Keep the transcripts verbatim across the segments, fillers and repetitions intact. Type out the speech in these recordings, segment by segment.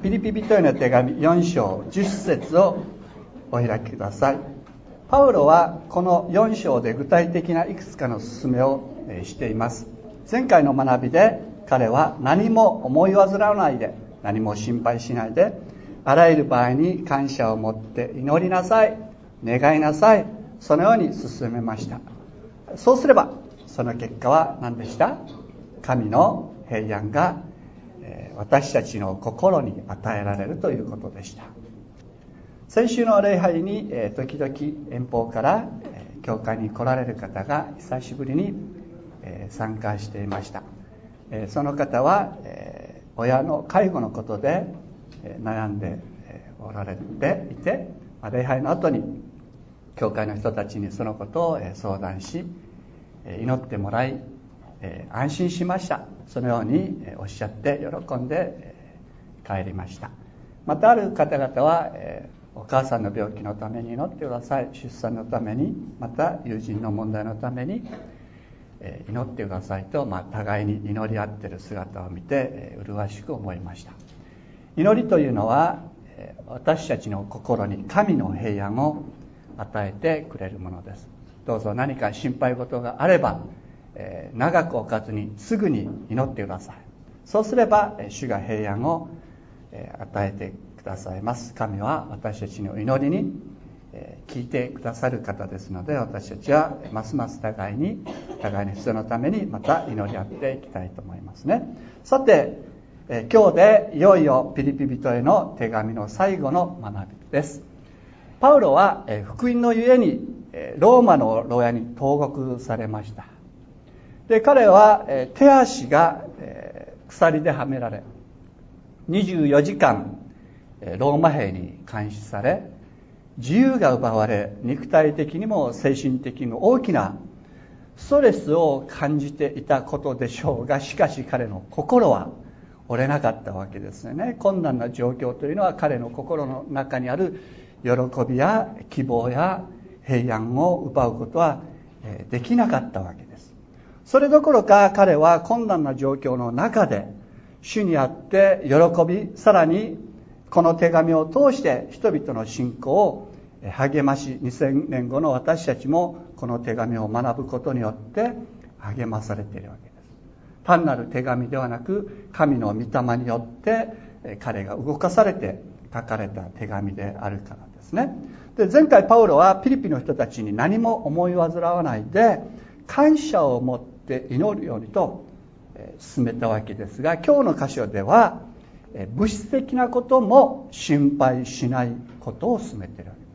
ピリピ人への手紙よん章じゅっ節をお開きください。パウロはこのよん章で具体的ないくつかの勧めをしています。前回の学びで彼は何も思い煩わないで、何も心配しないで、あらゆる場合に感謝を持って祈りなさい、願いなさい、そのように進めました。そうすればその結果は何でした？神の平安が私たちの心に与えられるということでした。先週の礼拝に時々遠方から教会に来られる方が久しぶりに参加していました。その方は親の介護のことで悩んでおられていて、礼拝の後に教会の人たちにそのことを相談し、祈ってもらい安心しました。そのようにおっしゃって喜んで帰りました。またある方々はお母さんの病気のために祈ってください、出産のために、また友人の問題のために祈ってくださいと、まあ、互いに祈り合っている姿を見て麗しく思いました。祈りというのは私たちの心に神の平安を与えてくれるものです。どうぞ何か心配事があれば長く置かずにすぐに祈ってください。そうすれば主が平安を与えてくださいます。神は私たちの祈りに聞いてくださる方ですので、私たちはますます互いに互いの必要のためにまた祈り合っていきたいと思いますね。さて今日でいよいよピリピ人への手紙の最後の学びです。パウロは福音のゆえにローマの牢屋に投獄されました。で彼は手足が鎖ではめられにじゅうよじかんローマ兵に監視され、自由が奪われ、肉体的にも精神的にも大きなストレスを感じていたことでしょうが、しかし彼の心は折れなかったわけですよね。困難な状況というのは彼の心の中にある喜びや希望や平安を奪うことはできなかったわけです。それどころか彼は困難な状況の中で主にあって喜び、さらにこの手紙を通して人々の信仰を励まし、にせんねんごの私たちもこの手紙を学ぶことによって励まされているわけです。単なる手紙ではなく、神の御霊によって彼が動かされて書かれた手紙であるからですね。で、前回パウロはピリピの人たちに何も思い煩わないで感謝を持って祈るようにと進めたわけですが、今日の箇所では物質的なことも心配しないことを進めているわけです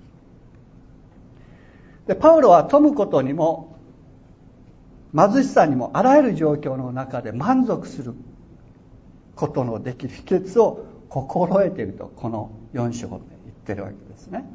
。で、パウロは富むことにも貧しさにもあらゆる状況の中で満足することのできる秘訣を心得ていると、このよん章で言ってるわけですね。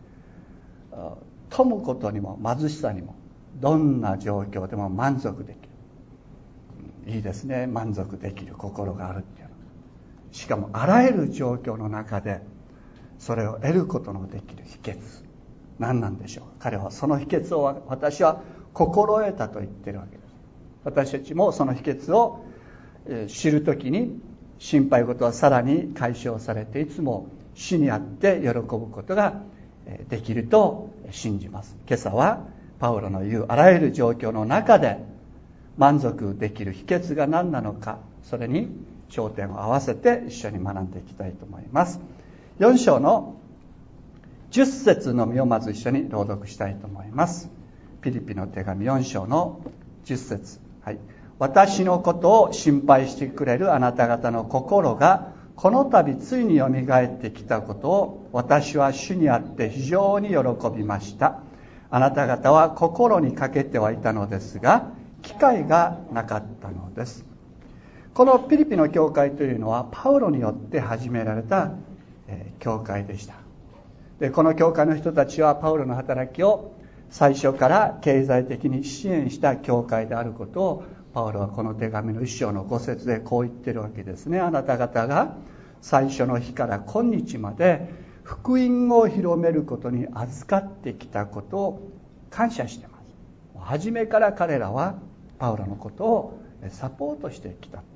富むことにも貧しさにもどんな状況でも満足できる。いいですね、満足できる心があるっていうの。しかもあらゆる状況の中でそれを得ることのできる秘訣、何なんでしょう。彼はその秘訣を私は心得たと言っているわけです。私たちもその秘訣を知るときに心配事はさらに解消されて、いつも主にあって喜ぶことができると信じます。今朝はパウロの言うあらゆる状況の中で満足できる秘訣が何なのか、それに焦点を合わせて一緒に学んでいきたいと思います。よん章のじゅっ節のみをまず一緒に朗読したいと思います。ピリピの手紙よん章のじゅっ節、はい、私のことを心配してくれるあなた方の心がこの度ついによみがえってきたことを私は主にあって非常に喜びました。あなた方は心にかけてはいたのですが機会がなかったのです。このピリピの教会というのはパウロによって始められた教会でした。で、この教会の人たちはパウロの働きを最初から経済的に支援した教会であることをパウロはこの手紙の一章のご節でこう言ってるわけですね。あなた方が最初の日から今日まで福音を広めることに預かってきたことを感謝しています。初めから彼らはパウロのことをサポートしてきた。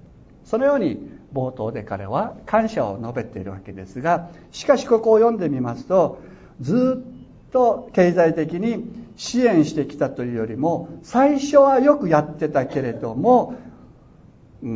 そのように冒頭で彼は感謝を述べているわけですが、しかしここを読んでみますと、ずっと経済的に支援してきたというよりも、最初はよくやってたけれども、うん、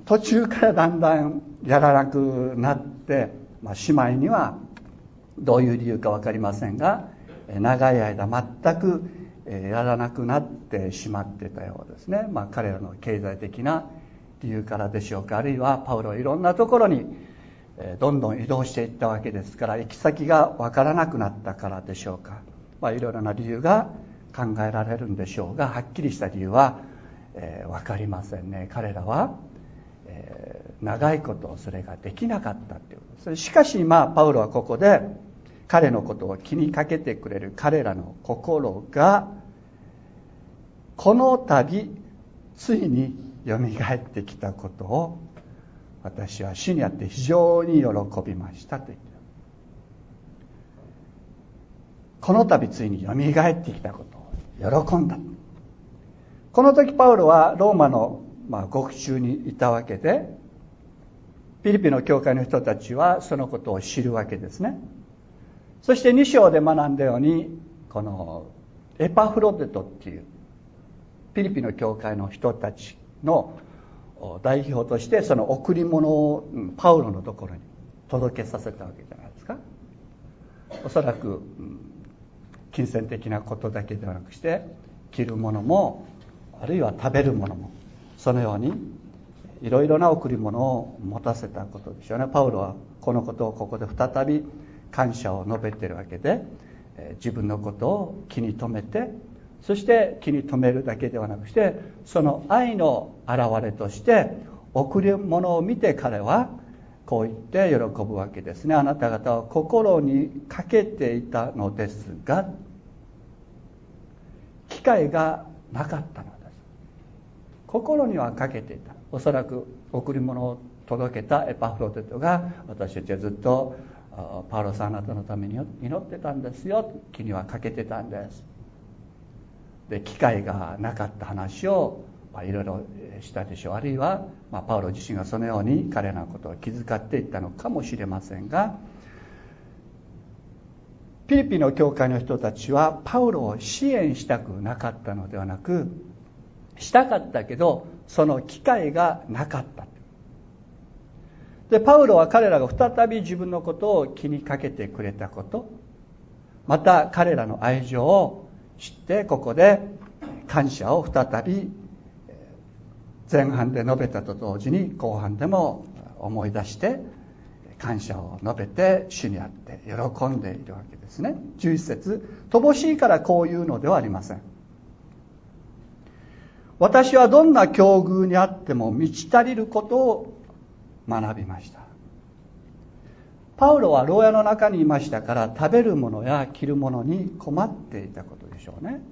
途中からだんだんやらなくなって、まあ、しまいにはどういう理由か分かりませんが、長い間全くやらなくなってしまってたようですね。まあ、彼らの経済的な理由からでしょうか、あるいはパウロはいろんなところにどんどん移動していったわけですから、行き先が分からなくなったからでしょうか、まあ、いろいろな理由が考えられるんでしょうが、はっきりした理由は、えー、分かりませんね。彼らは、えー、長いことそれができなかったということです。しかし、まあ、パウロはここで彼のことを気にかけてくれる彼らの心がこの度ついによみがえってきたことを、私は主にあって非常に喜びましたと言って、この度ついによみがえってきたことを喜んだ。この時パウロはローマの、まあ、獄中にいたわけで、ピリピの教会の人たちはそのことを知るわけですね。そしてに章で学んだように、このエパフロデトっていうピリピの教会の人たちの代表として、その贈り物をパウロのところに届けさせたわけじゃないですか。おそらく金銭的なことだけではなくして、着るものもあるいは食べるものも、そのようにいろいろな贈り物を持たせたことでしょうね。パウロはこのことをここで再び感謝を述べているわけで、自分のことを気に留めて、そして気に留めるだけではなくして、その愛の表れとして贈り物を見て彼はこう言って喜ぶわけですね。あなた方は心にかけていたのですが、機会がなかったのです。心にはかけていた。おそらく贈り物を届けたエパフロデトが、私たちはずっとパウロさんあなたのために祈ってたんですよ、気にはかけてたんです。で、機会がなかった話を、まあ、いろいろしたでしょう。あるいは、まあ、パウロ自身がそのように彼らのことを気遣っていったのかもしれませんが、ピリピの教会の人たちはパウロを支援したくなかったのではなく、したかったけどその機会がなかった。で、パウロは彼らが再び自分のことを気にかけてくれたこと、また彼らの愛情を知って、ここで感謝を再び前半で述べたと同時に後半でも思い出して感謝を述べて主にあって喜んでいるわけですね。じゅういち節、乏しいからこういうのではありません。私はどんな境遇にあっても満ち足りることを学びました。パウロは牢屋の中にいましたから、食べるものや着るものに困っていたことでしょうね。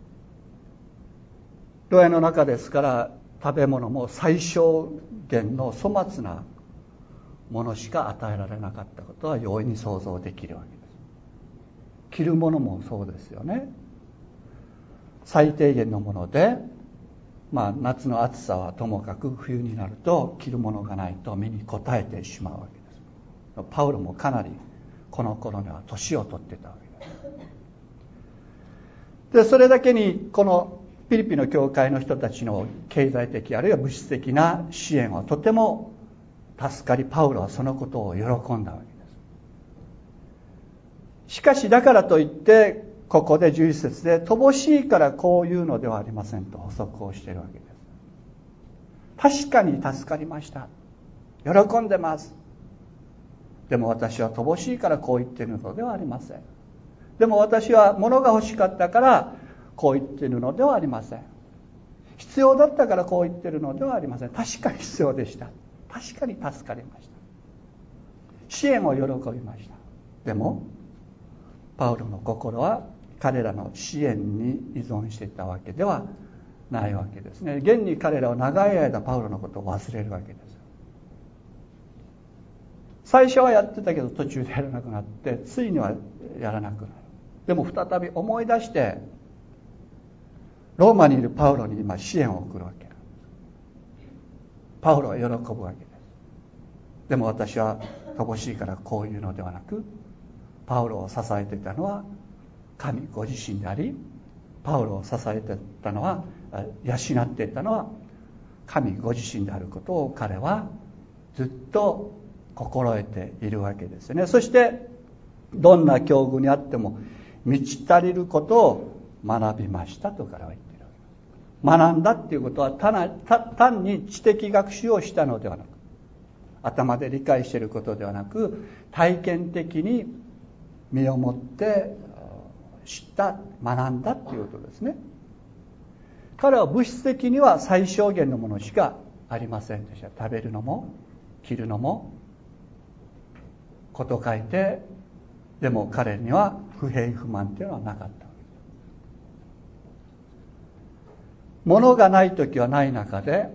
牢屋の中ですから、食べ物も最小限の粗末なものしか与えられなかったことは容易に想像できるわけです。着るものもそうですよね。最低限のもので、まあ、夏の暑さはともかく、冬になると着るものがないと身に応えてしまうわけです。パウロもかなりこの頃には年を取ってたわけです。で、それだけにこのピリピの教会の人たちの経済的あるいは物質的な支援はとても助かり、パウロはそのことを喜んだわけです。しかしだからといってここでじゅういち節で乏しいからこういうのではありませんと補足をしているわけです。確かに助かりました、喜んでます。でも私は乏しいからこう言っているのではありません。でも私は物が欲しかったからこう言っているのではありません。必要だったからこう言っているのではありません。確かに必要でした。確かに助かりました。支援を喜びました。でもパウロの心は彼らの支援に依存していたわけではないわけですね。現に彼らは長い間パウロのことを忘れるわけです。最初はやってたけど途中でやらなくなって、ついにはやらなくなる。でも再び思い出してローマにいるパウロに今支援を送るわけ。 パウロは喜ぶわけです。でも私は乏しいからこういうのではなく、パウロを支えていたのは神ご自身であり、パウロを支えていたのは、養っていたのは神ご自身であることを彼はずっと心得ているわけですよね。そしてどんな境遇にあっても満ち足りることを学びましたと彼は言っているわけです。学んだっていうことは単に知的学習をしたのではなく、頭で理解していることではなく、体験的に身をもって知った、学んだっていうことですね。彼は物質的には最小限のものしかありませんでした。食べるのも着るのもこと書いて、でも彼には不平不満というのはなかった。物がないときはない中で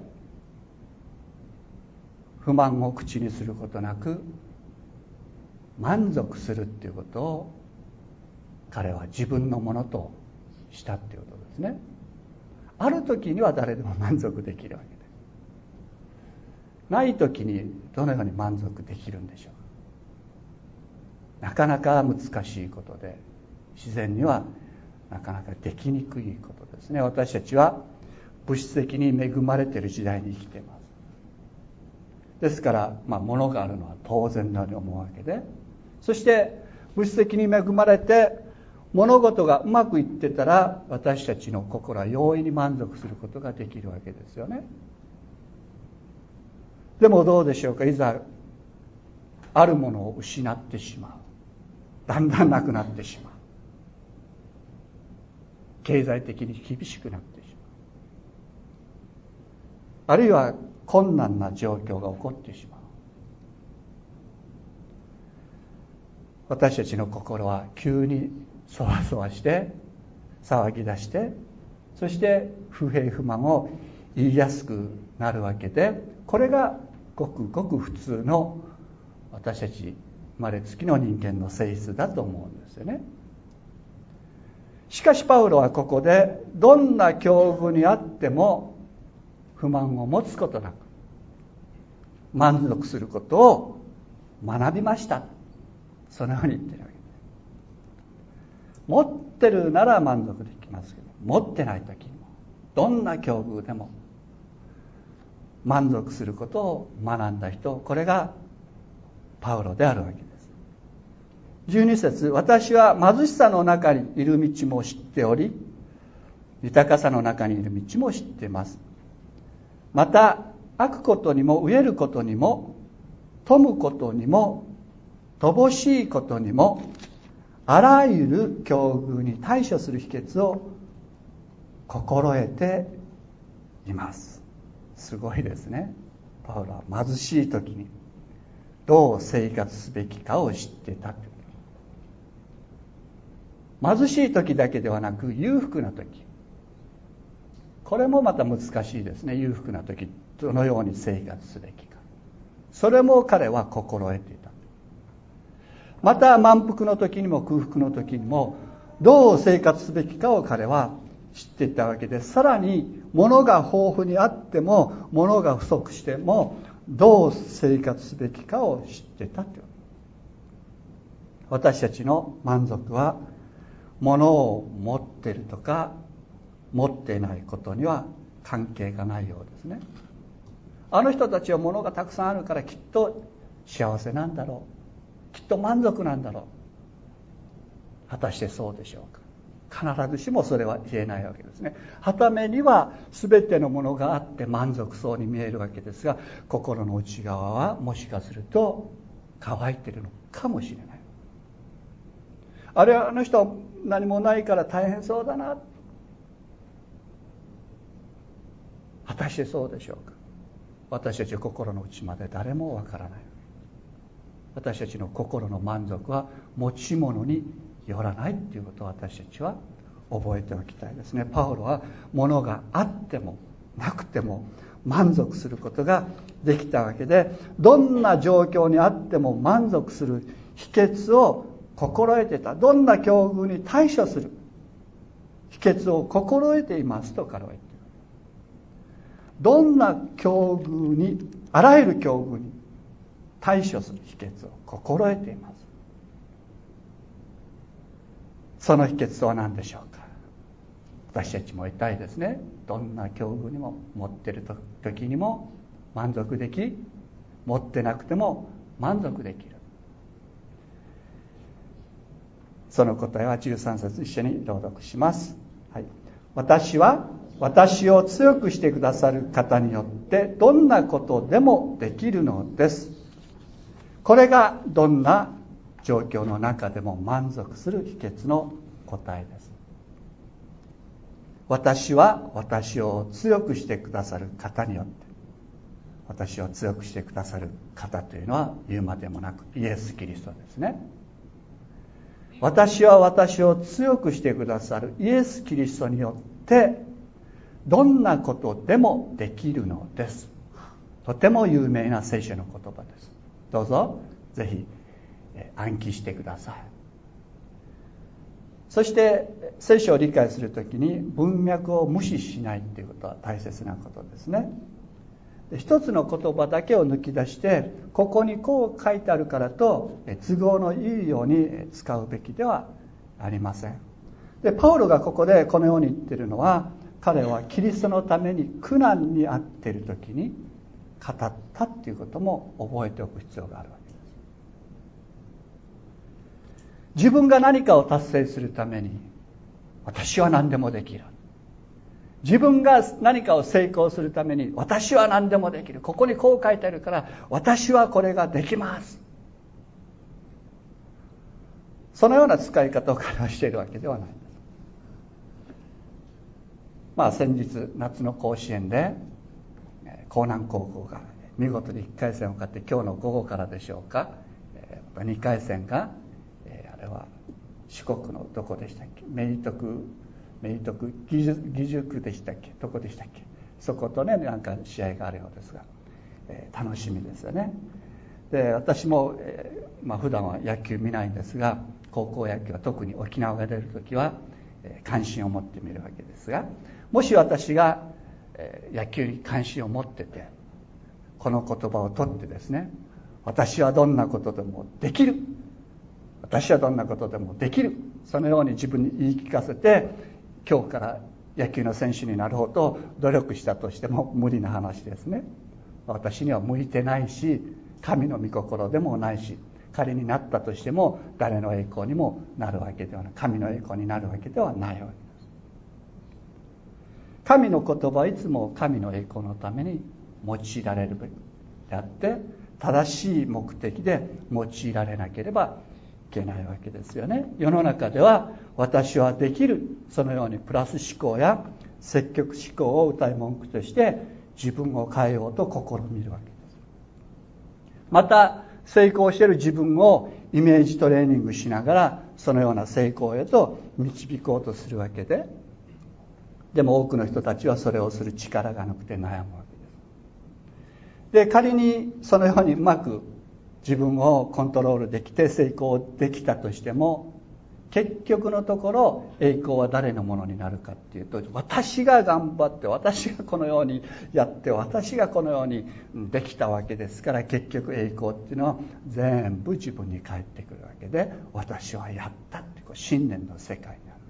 不満を口にすることなく満足するっていうことを彼は自分のものとしたっていうことですね。ある時には誰でも満足できるわけです。ない時にどのように満足できるんでしょう。なかなか難しいことで、自然にはなかなかできにくいことですね。私たちは物質的に恵まれている時代に生きています。ですから、まあ、物があるのは当然だと思うわけで、そして物質的に恵まれて物事がうまくいってたら、私たちの心は容易に満足することができるわけですよね。でもどうでしょうか。いざあるものを失ってしまう、だんだんなくなってしまう、経済的に厳しくなってしまう、あるいは困難な状況が起こってしまう。私たちの心は急にそわそわして騒ぎ出して、そして不平不満を言いやすくなるわけで、これがごくごく普通の私たち生まれつきの人間の性質だと思うんですよね。しかしパウロはここで、どんな境遇にあっても不満を持つことなく満足することを学びました、そのように言っているわけです。持ってるなら満足できますけど、持ってない時にもどんな境遇でも満足することを学んだ人、これがパウロであるわけです。じゅうに節、私は貧しさの中にいる道も知っており、豊かさの中にいる道も知っています。また飽くことにも飢えることにも富むことにも乏しいことにもあらゆる境遇に対処する秘訣を心得ています。すごいですね。パウロは貧しい時にどう生活すべきかを知っていた。貧しい時だけではなく裕福な時、これもまた難しいですね。裕福な時どのように生活すべきか、それも彼は心得ていた。また満腹の時にも空腹の時にもどう生活すべきかを彼は知っていたわけで、さらに物が豊富にあっても物が不足してもどう生活すべきかを知っていたという。私たちの満足は物を持っているとか持っていないことには関係がないようですね。あの人たちは物がたくさんあるからきっと幸せなんだろう、きっと満足なんだろう。果たしてそうでしょうか。必ずしもそれは言えないわけですね。傍目には全てのものがあって満足そうに見えるわけですが、心の内側はもしかすると乾いているのかもしれない。あれはあの人は何もないから大変そうだな、果たしてそうでしょうか。私たちの心の内まで誰もわからない。私たちの心の満足は持ち物によらないということを私たちは覚えておきたいですね。パウロは物があってもなくても満足することができたわけで、どんな状況にあっても満足する秘訣を心得ていた。どんな境遇に対処する秘訣を心得ていますと彼は言っている。 どんな境遇に、あらゆる境遇に対処する秘訣を心得ています。その秘訣とは何でしょうか。私たちも言いたいですね。どんな境遇にも、持っている時にも満足でき、持ってなくても満足できる。その答えはじゅうさん節一緒に朗読します。はい、私は私を強くしてくださる方によってどんなことでもできるのです。これがどんな状況の中でも満足する秘訣の答えです。私は私を強くしてくださる方によって、私を強くしてくださる方というのは言うまでもなくイエス・キリストですね。私は私を強くしてくださるイエス・キリストによってどんなことでもできるのです。とても有名な聖書の言葉です。どうぞぜひ暗記してください。そして聖書を理解するときに文脈を無視しないということは大切なことですね。一つの言葉だけを抜き出して、ここにこう書いてあるからと都合のいいように使うべきではありません。で、パウロがここでこのように言っているのは、彼はキリストのために苦難にあっているときに語ったということも覚えておく必要があるわけです。自分が何かを達成するために私は何でもできる。自分が何かを成功するために私は何でもできる。ここにこう書いてあるから私はこれができます。そのような使い方を彼はしているわけではないんです。まあ先日夏の甲子園で江南高校が見事にいっかい戦を勝って、今日の午後からでしょうか、にかい戦があれは四国のどこでしたっけ、明徳明徳義塾でしたっけ、どこでしたっけ、そことねなんか試合があるようですが、えー、楽しみですよね。で、私も、えーまあ、普段は野球見ないんですが、高校野球は特に沖縄が出るときは、えー、関心を持って見るわけですが、もし私が、えー、野球に関心を持っててこの言葉を取ってですね、私はどんなことでもできる、私はどんなことでもできる、そのように自分に言い聞かせて今日から野球の選手になろうと努力したとしても無理な話ですね。私には向いてないし、神の御心でもないし、仮になったとしても誰の栄光にもなるわけではない、神の栄光になるわけではないわけです。神の言葉はいつも神の栄光のために用いられるべきであって、正しい目的で用いられなければいけないわけですよね。世の中では私はできる、そのようにプラス思考や積極思考を歌い文句として自分を変えようと試みるわけです。また成功している自分をイメージトレーニングしながらそのような成功へと導こうとするわけで、でも多くの人たちはそれをする力がなくて悩むわけです。で、仮にそのようにうまく自分をコントロールできて成功できたとしても、結局のところ栄光は誰のものになるかっていうと、私が頑張って私がこのようにやって私がこのようにできたわけですから、結局栄光っていうのは全部自分に返ってくるわけで、私はやったってこう信念の世界になる。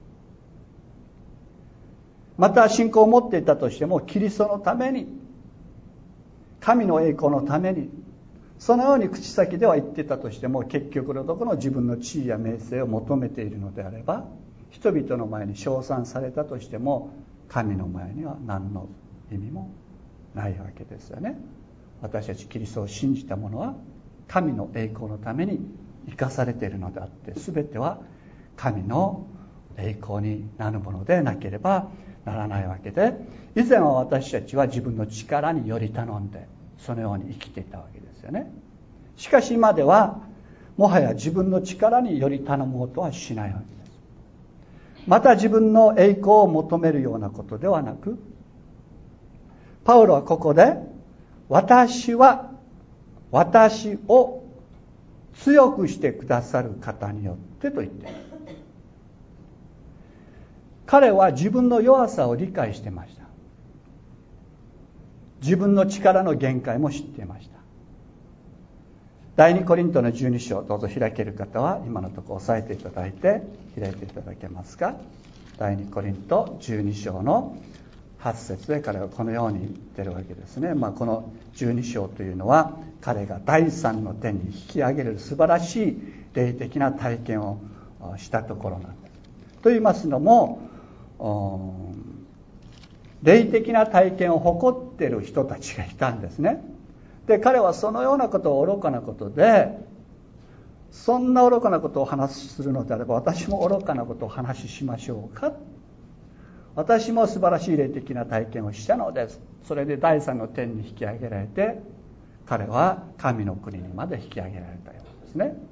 また信仰を持っていたとしても、キリストのために、神の栄光のために、そのように口先では言っていたとしても、結局のところ自分の地位や名声を求めているのであれば、人々の前に称賛されたとしても神の前には何の意味もないわけですよね。私たちキリストを信じた者は神の栄光のために生かされているのであって、全ては神の栄光になるものでなければならないわけで、以前は私たちは自分の力により頼んでそのように生きていたわけですよね。しかし今ではもはや自分の力により頼もうとはしないわけです。また自分の栄光を求めるようなことではなく、パウロはここで私は私を強くしてくださる方によってと言っている。彼は自分の弱さを理解してました。 自分の力の限界も知っていました。第二コリントのじゅうに章、どうぞ開ける方は今のところ押さえていただいて開いていただけますか。第二コリントじゅうに章のはち節で彼はこのように言ってるわけですね。まあ、このじゅうに章というのは彼が第三の天に引き上げる素晴らしい霊的な体験をしたところなんです。と言いますのも、霊的な体験を誇っている人たちがいたんですね。で、彼はそのようなことを愚かなことで、そんな愚かなことを話するのであれば私も愚かなことを話しましょうか。私も素晴らしい霊的な体験をしたのです。それで第三の天に引き上げられて、彼は神の国にまで引き上げられたようですね。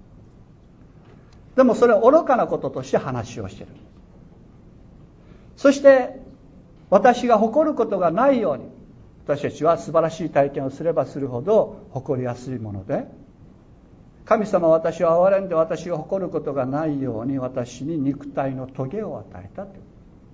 でもそれは愚かなこととして話をしている。そして私が誇ることがないように、私たちは素晴らしい体験をすればするほど誇りやすいもので、神様は私を憐れんで私が誇ることがないように私に肉体の棘を与えたという。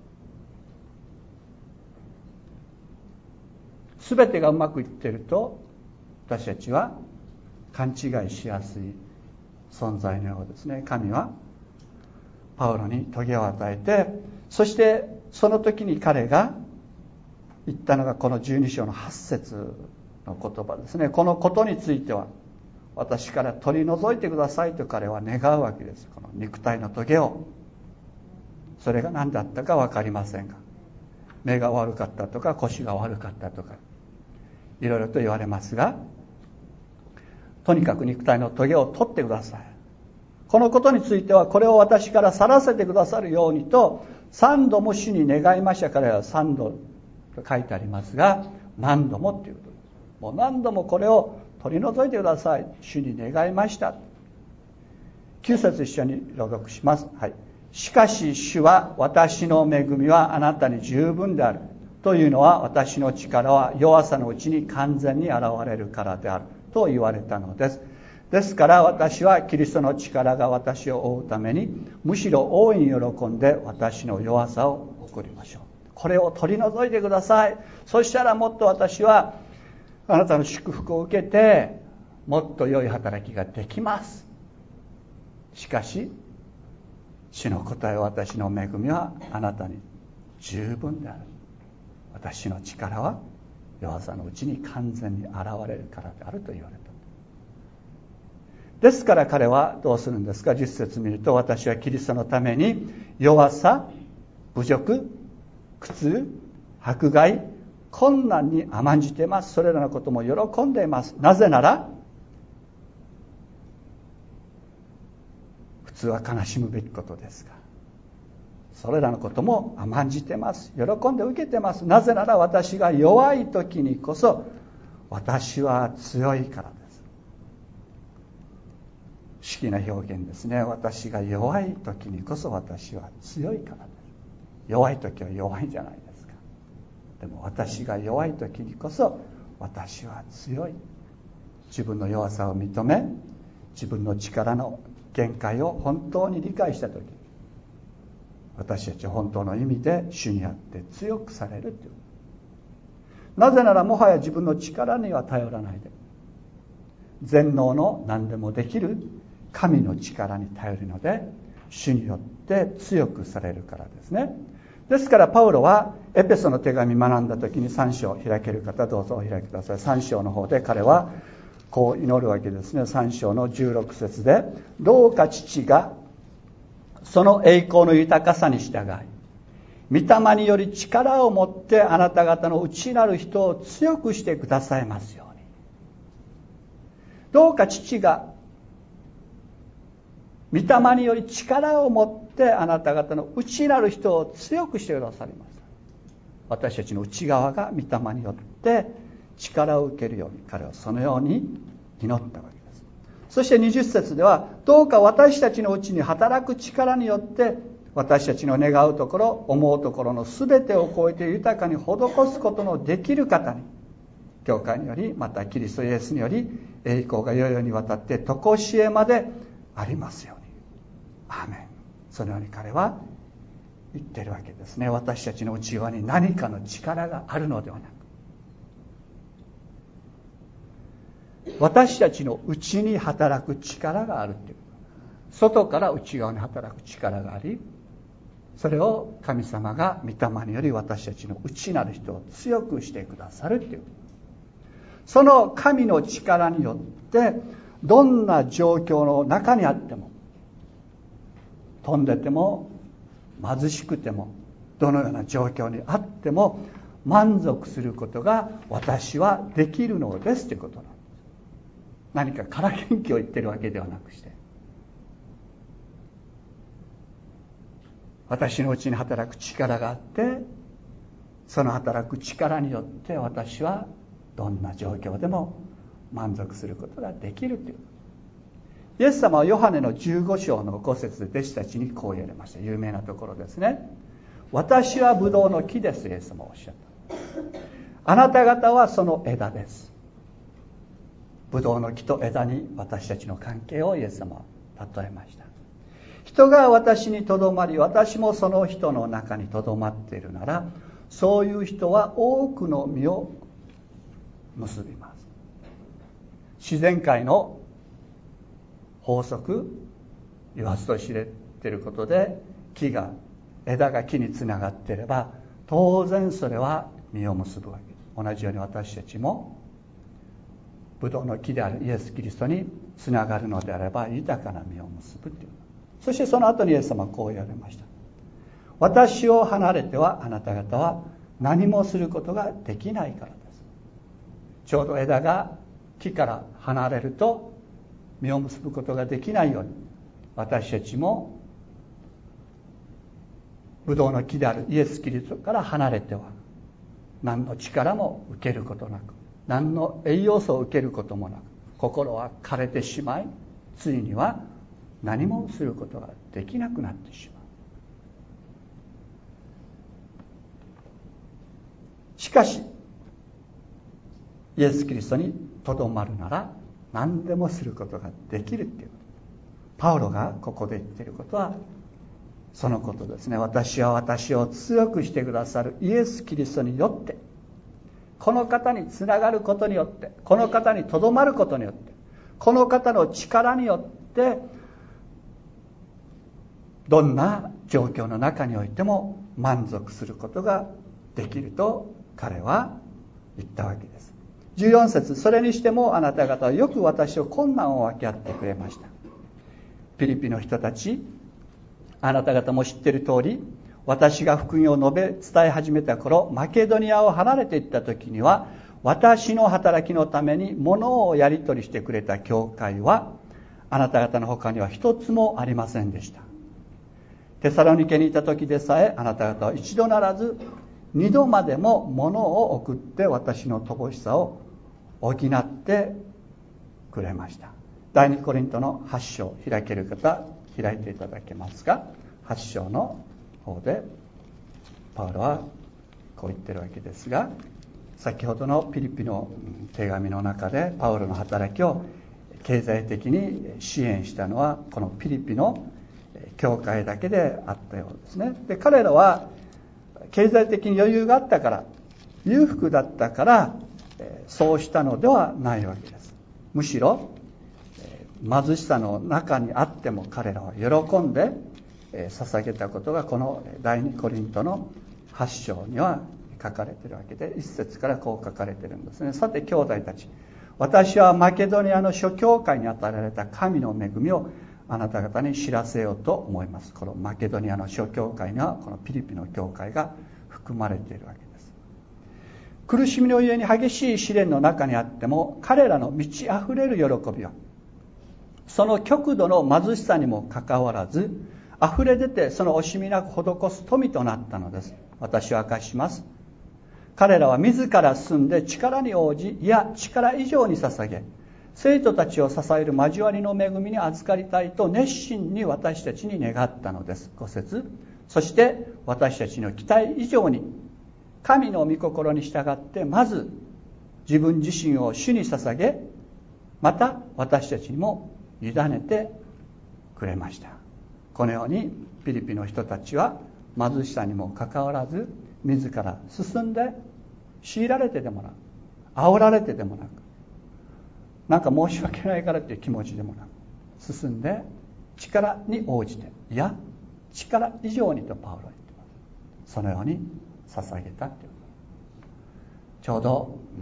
すべてがうまくいっていると私たちは勘違いしやすい存在のようですね。神はパウロに棘を与えて、そしてその時に彼が言ったのがこのじゅうに章のはち節の言葉ですね。このことについては私から取り除いてくださいと彼は願うわけです。この肉体の棘を。それが何だったか分かりませんが、目が悪かったとか腰が悪かったとかいろいろと言われますが、とにかく肉体の棘を取ってください。このことについてはこれを私から去らせてくださるようにと三度も主に願いました。からは三度と書いてありますが、何度もっていうことです。もう何度もこれを取り除いてください、主に願いました。きゅう節一緒に朗読します。はい。しかし主は私の恵みはあなたに十分であるというのは、私の力は弱さのうちに完全に現れるからであると言われたのです。ですから私はキリストの力が私を覆うためにむしろ大いに喜んで私の弱さを誇りましょう。これを取り除いてください。そしたらもっと私はあなたの祝福を受けてもっと良い働きができます。しかし主の答えは、私の恵みはあなたに十分である。私の力は弱さのうちに完全に現れるからであると言われた。ですから彼はどうするんですか。じゅっ節見ると、私はキリストのために弱さ、侮辱、苦痛、迫害、困難に甘んじています。それらのことも喜んでいます。なぜなら普通は悲しむべきことですが、それらのことも甘んじています。喜んで受けています。なぜなら私が弱い時にこそ私は強いからです。不思議な表現ですね。私が弱い時にこそ私は強いからです。弱い時は弱いじゃないですか。でも私が弱い時にこそ私は強い。自分の弱さを認め、自分の力の限界を本当に理解した時、私たちは本当の意味で主にあって強くされるという。なぜならもはや自分の力には頼らないで、全能の何でもできる神の力に頼るので、主によって強くされるからですね。ですからパウロはエペソの手紙学んだ時にさん章開ける方どうぞお開きください。さん章の方で彼はこう祈るわけですね。さん章のじゅうろく節で、どうか父がその栄光の豊かさに従い、御霊により力を持ってあなた方の内なる人を強くしてくださいますように。どうか父が御霊により力を持ってあなた方の内なる人を強くしてくださります。私たちの内側が御霊によって力を受けるように、彼はそのように祈ったわけです。そしてにじゅっ節では、どうか私たちのうちに働く力によって私たちの願うところ思うところの全てを超えて豊かに施すことのできる方に、教会によりまたキリストイエスにより栄光が世々にわたって常しえまでありますように。アーメン。そのように彼は言っているわけですね。私たちの内側に何かの力があるのではなく、 私たちの内に働く力があるっていう、外から内側に働く力があり、それを神様が御霊により私たちの内なる人を強くしてくださるっていう、その神の力によってどんな状況の中にあっても、飛んでても貧しくてもどのような状況にあっても満足することが私はできるのですということなんです。何かから元気を言ってるわけではなくして、私のうちに働く力があって、その働く力によって私はどんな状況でも満足することができるという。イエス様はヨハネのじゅうご章のご節で弟子たちにこう言われました。有名なところですね。私はブドウの木です、イエス様はおっしゃった。あなた方はその枝です。ブドウの木と枝に私たちの関係をイエス様は例えました。人が私にとどまり、私もその人の中にとどまっているなら、そういう人は多くの実を結びます。自然界の法則、言わずと知れていることで、木が枝が木につながっていれば当然それは実を結ぶわけです。同じように私たちもブドウの木であるイエス・キリストにつながるのであれば豊かな実を結ぶという。そしてその後にイエス様はこう言われました。私を離れてはあなた方は何もすることができないからです。ちょうど枝が木から離れると実を結ぶことができないように、私たちもブドウの木であるイエス・キリストから離れては何の力も受けることなく、何の栄養素を受けることもなく、心は枯れてしまい、ついには何もすることができなくなってしまう。しかしイエス・キリストにとどまるなら何でもすることができるっていう。パウロがここで言っていることはそのことですね。私は私を強くしてくださるイエス・キリストによって、この方につながることによって、この方にとどまることによって、この方の力によってどんな状況の中においても満足することができると彼は言ったわけです。じゅうよん節、それにしてもあなた方はよく私を困難を分け合ってくれました。ピリピの人たち、あなた方も知っている通り、私が福音を述べ伝え始めた頃、マケドニアを離れていった時には、私の働きのために物をやり取りしてくれた教会はあなた方の他には一つもありませんでした。テサロニケにいた時でさえ、あなた方は一度ならず二度までも物を送って私の乏しさを補ってくれました。第二コリントのはち章、開ける方開いていただけますか。はち章の方でパウロはこう言ってるわけですが、先ほどのピリピの手紙の中でパウロの働きを経済的に支援したのはこのピリピの教会だけであったようですね。で、彼らは経済的に余裕があったから、裕福だったからそうしたのではないわけです。むしろ貧しさの中にあっても彼らは喜んで捧げたことがこの第二コリントのはち章には書かれているわけで、一節からこう書かれているんですね。さて兄弟たち、私はマケドニアの諸教会に与えられた神の恵みをあなた方に知らせようと思います。このマケドニアの諸教会にはこのピリピの教会が含まれているわけです。苦しみのゆえに激しい試練の中にあっても、彼らの満ち溢れる喜びはその極度の貧しさにもかかわらず溢れ出て、その惜しみなく施す富となったのです。私は明かします。彼らは自ら進んで力に応じ、いや力以上に捧げ、生徒たちを支える交わりの恵みに預かりたいと熱心に私たちに願ったのです。ご節、そして私たちの期待以上に神の御心に従ってまず自分自身を主に捧げ、また私たちにも委ねてくれました。このようにピリピの人たちは貧しさにもかかわらず自ら進んで、強いられてでもなく、煽られてでもなく、 なんか申し訳ないからっていう気持ちでもなく、進んで力に応じて、いや力以上にとパウロは言ってます。そのように捧げたっていう。ちょうど、うん、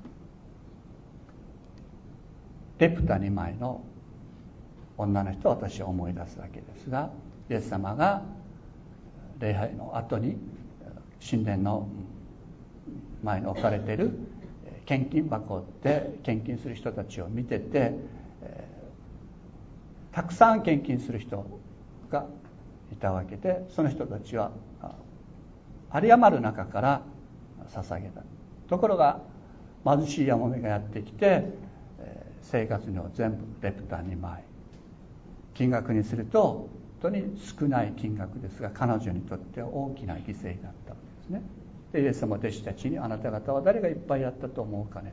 レプタにまいの女の人を私は思い出すわけですが、イエス様が礼拝の後に神殿の前に置かれている献金箱で献金する人たちを見てて、えー、たくさん献金する人がいたわけで、その人たちは有り余る中から捧げた。ところが貧しいやもめがやってきて、えー、生活費を全部レプタにまい、金額にすると本当に少ない金額ですが、彼女にとっては大きな犠牲だったわけですね。でイエス様は弟子たちに、あなた方は誰がいっぱいやったと思うかね。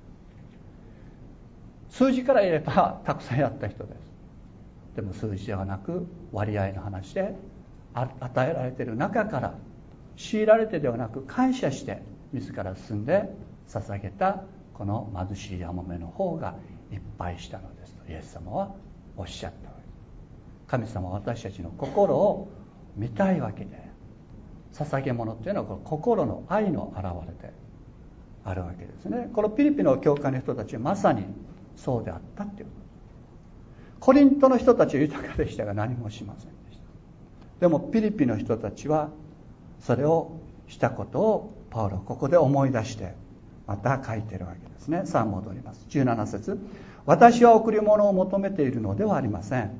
数字から言えばたくさんやった人です。でも数字ではなく割合の話で、与えられている中から、強いられてではなく感謝して自ら進んで捧げたこの貧しいやもめの方がいっぱいしたのですとイエス様はおっしゃったわけです。神様は私たちの心を見たいわけで、捧げ物というのはこの心の愛の表れであるわけですね。このピリピの教会の人たちはまさにそうであったっていうこと。コリントの人たちは豊かでしたが何もしませんでした。でもピリピの人たちはそれをしたことをパウロはここで思い出してまた書いているわけですね。さあ戻ります。じゅうなな節、私は贈り物を求めているのではありません。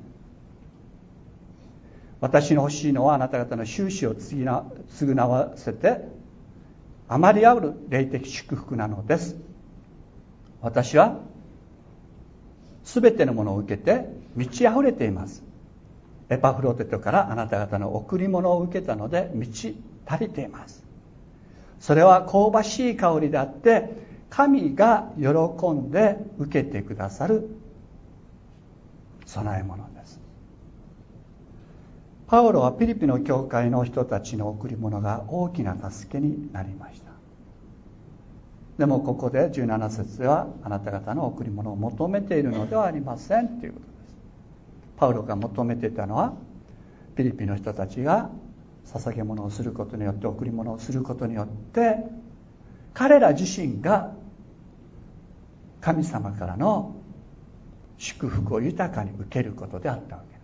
私の欲しいのはあなた方の収支を償わせて余りある霊的祝福なのです。私はすべてのものを受けて満ち溢れています。エパフロテトからあなた方の贈り物を受けたので満ち足りています。それは香ばしい香りであって神が喜んで受けてくださる供え物です。パウロはピリピの教会の人たちの贈り物が大きな助けになりました。でもここでじゅうなな節ではあなた方の贈り物を求めているのではありませんということです。パウロが求めていたのはピリピの人たちが捧げ物をすることによって、贈り物をすることによって彼ら自身が神様からの祝福を豊かに受けることであったわけです。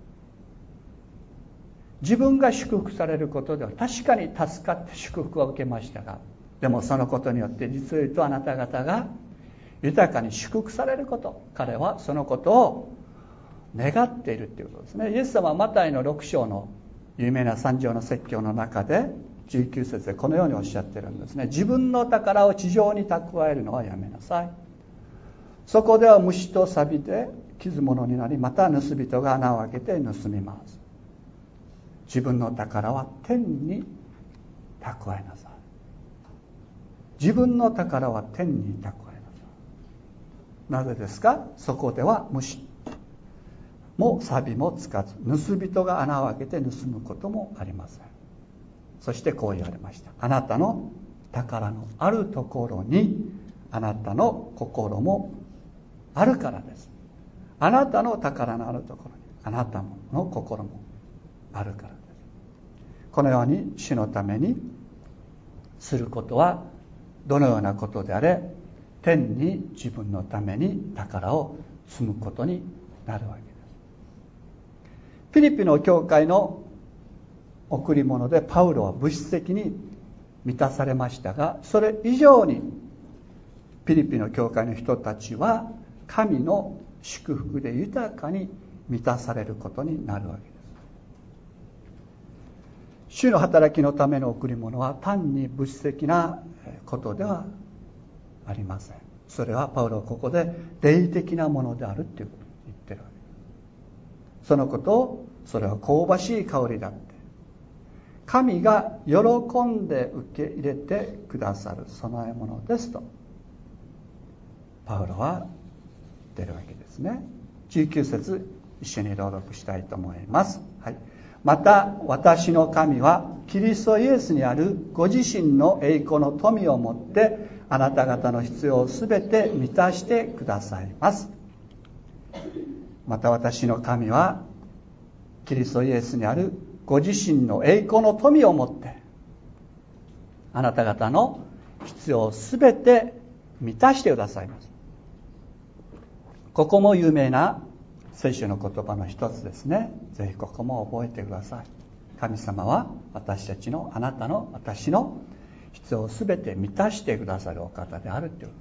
自分が祝福されることでは確かに助かって祝福を受けましたが、でもそのことによって実を言うとあなた方が豊かに祝福されること、彼はそのことを願っているということですね。イエス様はマタイのろく章の有名な三条の説教の中でじゅうきゅう節でこのようにおっしゃってるんですね。自分の宝を地上に蓄えるのはやめなさい。そこでは虫と錆で傷物になり、また盗人が穴を開けて盗みます。自分の宝は天に蓄えなさい。自分の宝は天に蓄えなさい。なぜですか？そこでは虫も錆もつかず、盗人が穴を開けて盗むこともありません。そしてこう言われました。あなたの宝のあるところにあなたの心もあるからです。あなたの宝のあるところにあなたの心もあるからです。このように主のためにすることはどのようなことであれ、天に自分のために宝を積むことになるわけです。フィリピの教会の贈り物でパウロは物質的に満たされましたが、それ以上にフィリピの教会の人たちは神の祝福で豊かに満たされることになるわけです。主の働きのための贈り物は単に物質的なことではありません。それはパウロはここで霊的なものであるということを言ってるわけです。そのことを、それは香ばしい香りだって、神が喜んで受け入れてくださる供え物ですとパウロは言ってるわけですね。じゅうきゅう節一緒に朗読したいと思います。はい。また私の神はキリストイエスにあるご自身の栄光の富をもってあなた方の必要をすべて満たしてくださいます。また私の神はキリストイエスにあるご自身の栄光の富をもってあなた方の必要をすべて満たしてくださいます。ここも有名な聖書の言葉の一つですね。ぜひここも覚えてください。神様は私たちの、あなたの、私の必要をすべて満たしてくださるお方であるということ。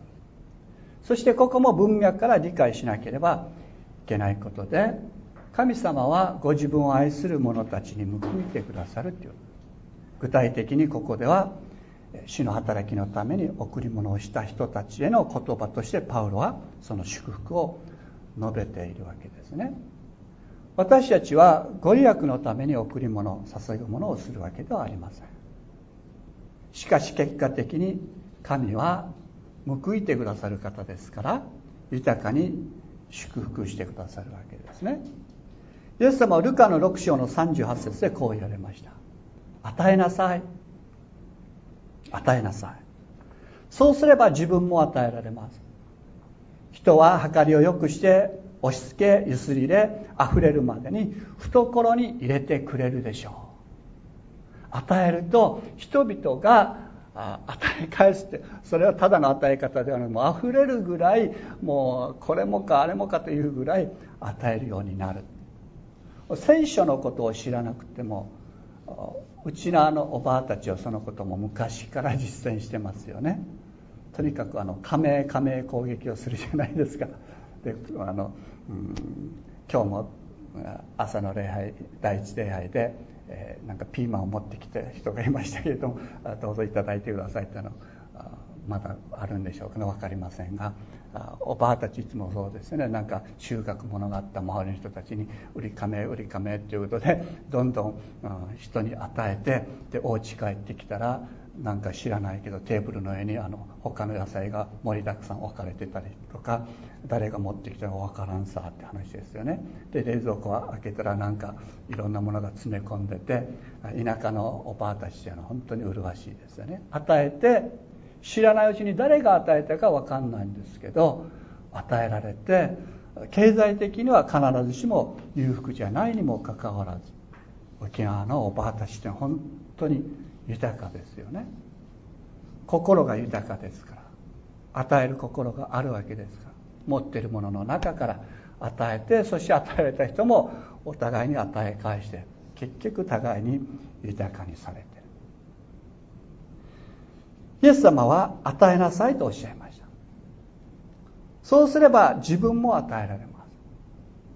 そしてここも文脈から理解しなければいけないことで、神様はご自分を愛する者たちに報いてくださるという。具体的にここでは主の働きのために贈り物をした人たちへの言葉としてパウロはその祝福を述べているわけですね。私たちはご利益のために贈り物、捧ぐものをするわけではありません。しかし結果的に神は報いてくださる方ですから豊かに祝福してくださるわけですね。イエス様はルカのろく章のさんじゅうはち節でこう言われました。与えなさい。与えなさい。そうすれば自分も与えられます。人は計りを良くして押し付けゆすり入れ溢れるまでに懐に入れてくれるでしょう。与えると人々が与え返すって、それはただの与え方ではなく、もう溢れるぐらい、もうこれもかあれもかというぐらい与えるようになる。聖書のことを知らなくても、うちのあのおばあたちはそのことも昔から実践してますよね。とにかくあの加盟加盟攻撃をするじゃないですか。であの、うん、今日も朝の礼拝、第一礼拝で、えー、なんかピーマンを持ってきて人がいましたけれども、どうぞいただいてくださいってあのまだあるんでしょうかね、分かりませんが、おばあたちいつもそうですね、なんか収穫物があった周りの人たちに売りかめ売りかめということでどんどん人に与えて、でお家帰ってきたらなんか知らないけどテーブルの上にあの他の野菜が盛りだくさん置かれてたりとか、誰が持ってきたか分からんさって話ですよね。で冷蔵庫を開けたらなんかいろんなものが詰め込んでて、田舎のおばあたちっていうのは本当に麗しいですよね。与えて知らないうちに誰が与えたか分かんないんですけど、与えられて経済的には必ずしも裕福じゃないにもかかわらず、沖縄のおばあたちって本当に豊かですよね。心が豊かですから、与える心があるわけですから、持っているものの中から与えて、そして与えられた人もお互いに与え返して、結局互いに豊かにされている。イエス様は与えなさいとおっしゃいました。そうすれば自分も与えられます。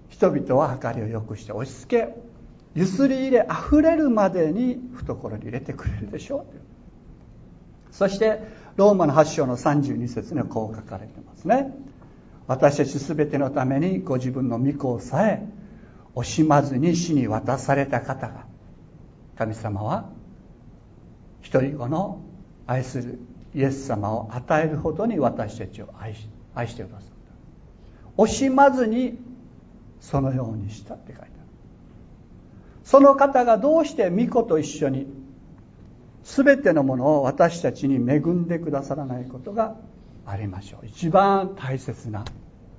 人々は計りを良くして押し付けゆすり入れ溢れるまでに懐に入れてくれるでしょう。そしてローマのはち章のさんじゅうに節にはこう書かれてますね。私たちすべてのためにご自分の御子さえ惜しまずに死に渡された方が、神様は一人子の愛するイエス様を与えるほどに私たちを愛し、愛してくださった。惜しまずにそのようにしたって書いてある。その方がどうして御子と一緒に全てのものを私たちに恵んでくださらないことがありましょう。一番大切な、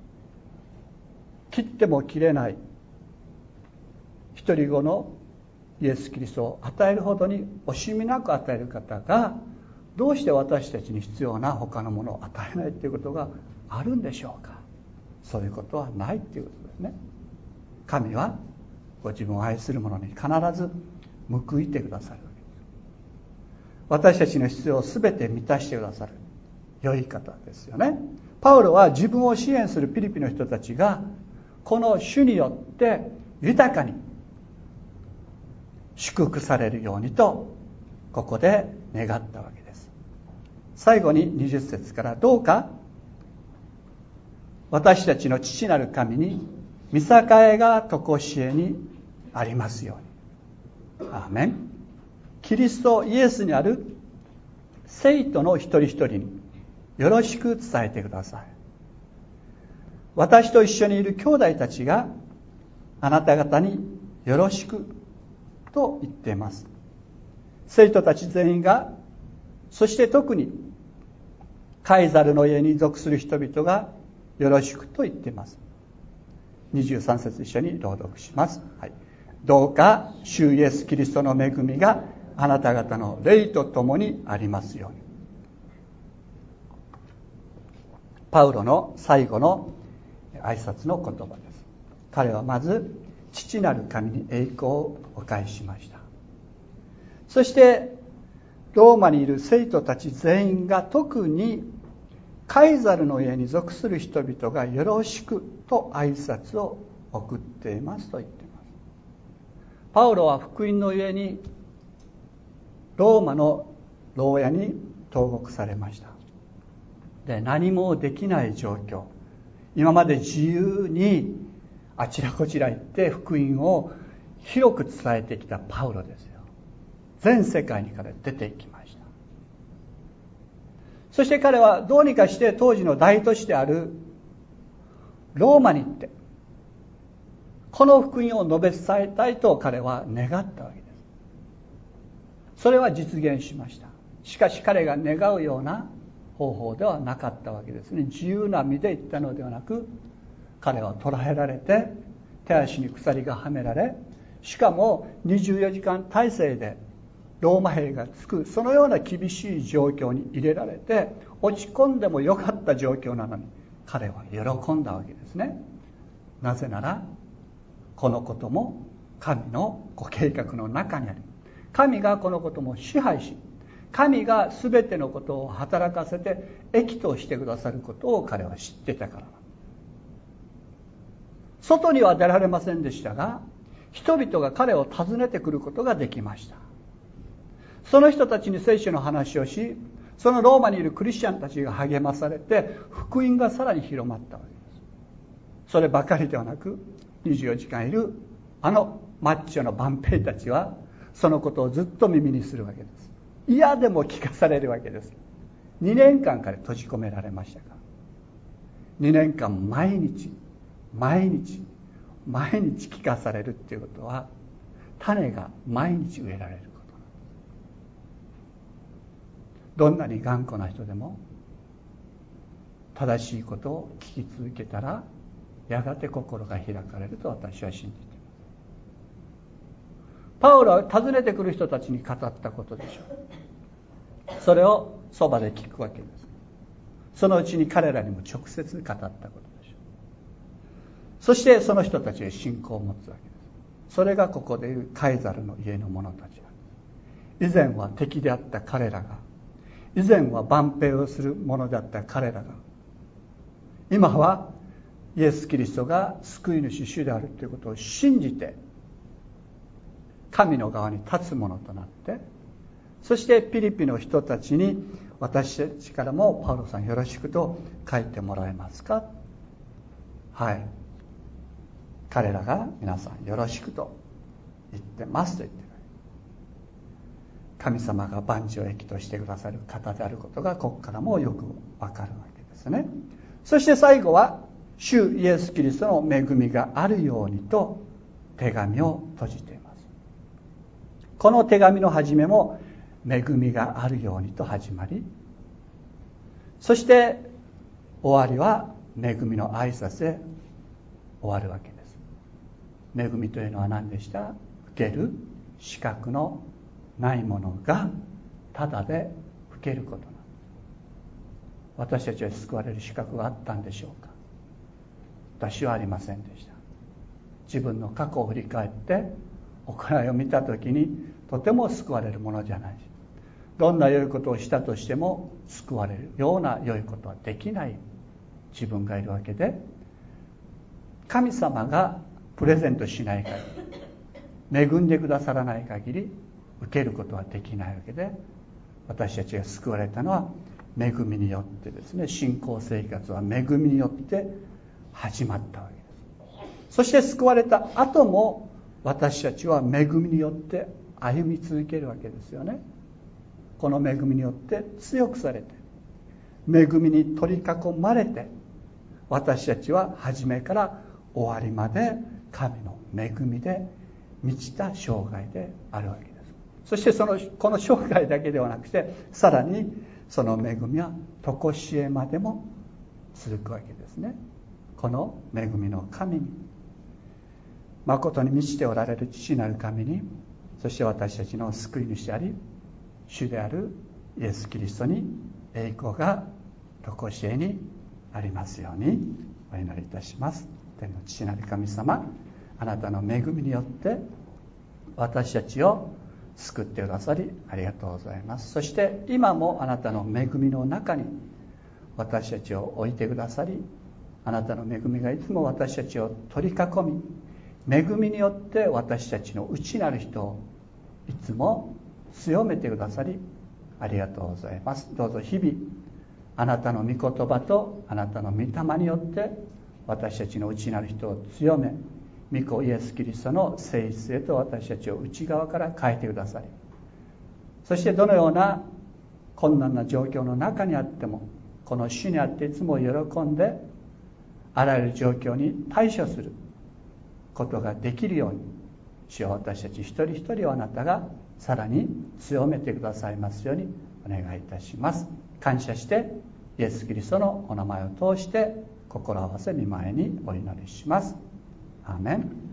切っても切れない一人子のイエス・キリストを与えるほどに惜しみなく与える方が、どうして私たちに必要な他のものを与えないということがあるんでしょうか。そういうことはないということですね。神はご自分を愛する者に必ず報いてくださるわけです。私たちの必要を全て満たしてくださる良い方ですよね。パウロは自分を支援するピリピの人たちがこの主によって豊かに祝福されるようにとここで願ったわけです。最後ににじゅっ節から、どうか私たちの父なる神に御栄えが常しえにありますように。アーメン。キリストイエスにある生徒の一人一人によろしく伝えてください。私と一緒にいる兄弟たちがあなた方によろしくと言っています。生徒たち全員が、そして特にカイザルの家に属する人々がよろしくと言っています。にじゅうさん節一緒に朗読します、はい、どうか主イエスキリストの恵みがあなた方の霊とともにありますように。パウロの最後の挨拶の言葉です。彼はまず父なる神に栄光をお返ししました。そしてローマにいる生徒たち全員が、特にカイザルの家に属する人々がよろしくと挨拶を送っていますと言っています。パウロは福音の家にローマの牢屋に投獄されました。で、何もできない状況、今まで自由にあちらこちら行って福音を広く伝えてきたパウロですよ。全世界にから出ていきました。そして彼はどうにかして当時の大都市であるローマに行って、この福音を述べ伝えたいと彼は願ったわけです。それは実現しました。しかし彼が願うような方法ではなかったわけですね。自由な身で行ったのではなく、彼は捕らえられて手足に鎖がはめられ、しかもにじゅうよじかん体制でローマ兵がつく、そのような厳しい状況に入れられて、落ち込んでもよかった状況なのに彼は喜んだわけですね。なぜならこのことも神のご計画の中にあり、神がこのことも支配し、神が全てのことを働かせて益としてくださることを彼は知ってたから。外には出られませんでしたが、人々が彼を訪ねてくることができました。その人たちに聖書の話をし、そのローマにいるクリスチャンたちが励まされて、福音がさらに広まったわけです。そればかりではなく、にじゅうよじかんいるあのマッチョの万兵たちはそのことをずっと耳にするわけです。嫌でも聞かされるわけです。にねんかん彼閉じ込められましたか。にねんかん毎日毎日毎日聞かされるっていうことは、種が毎日植えられることなんです。どんなに頑固な人でも正しいことを聞き続けたら、やがて心が開かれると私は信じています。パウロは訪ねてくる人たちに語ったことでしょう。それをそばで聞くわけです。そのうちに彼らにも直接語ったことでしょう。そしてその人たちへ信仰を持つわけです。それがここでいうカイザルの家の者たちなんです。以前は敵であった彼らが、以前は万兵をする者であった彼らが、今はイエス・キリストが救い主主であるということを信じて神の側に立つ者となって、そしてピリピの人たちに、私たちからもパウロさんよろしくと書いてもらえますか。はい、彼らが皆さんよろしくと言ってますと言ってる。神様が万事を益としてくださる方であることがここからもよくわかるわけですね。そして最後は、主イエス・キリストの恵みがあるようにと手紙を閉じています。この手紙の始めも恵みがあるようにと始まり、そして終わりは恵みの挨拶で終わるわけです。恵みというのは何でした？受ける資格のないものがただで受けることなんです。私たちは救われる資格があったんでしょうか？私はありませんでした。自分の過去を振り返って行いを見たときに、とても救われるものじゃないし、どんな良いことをしたとしても救われるような良いことはできない自分がいるわけで、神様がプレゼントしない限り、恵んでくださらない限り受けることはできないわけで、私たちが救われたのは恵みによってですね。信仰生活は恵みによって始まったわけです。そして救われた後も私たちは恵みによって歩み続けるわけですよね。この恵みによって強くされて、恵みに取り囲まれて、私たちは初めから終わりまで神の恵みで満ちた生涯であるわけです。そしてそのこの生涯だけではなくて、さらにその恵みは常しえまでも続くわけですね。この恵みの神に、誠に満ちておられる父なる神に、そして私たちの救い主であり主であるイエス・キリストに栄光が常しえにありますようにお祈りいたします。天の父なる神様、あなたの恵みによって私たちを救ってくださりありがとうございます。そして今もあなたの恵みの中に私たちを置いてくださり、あなたの恵みがいつも私たちを取り囲み、恵みによって私たちの内なる人をいつも強めてくださりありがとうございます。どうぞ日々あなたの御言葉とあなたの御霊によって私たちの内なる人を強め、御子イエス・キリストの性質へと私たちを内側から変えてくださり、そしてどのような困難な状況の中にあってもこの主にあっていつも喜んであらゆる状況に対処することができるように、主よ、私たち一人一人をあなたがさらに強めてくださいますようにお願いいたします。感謝してイエス・キリストのお名前を通して心合わせ御前にお祈りします。アーメン。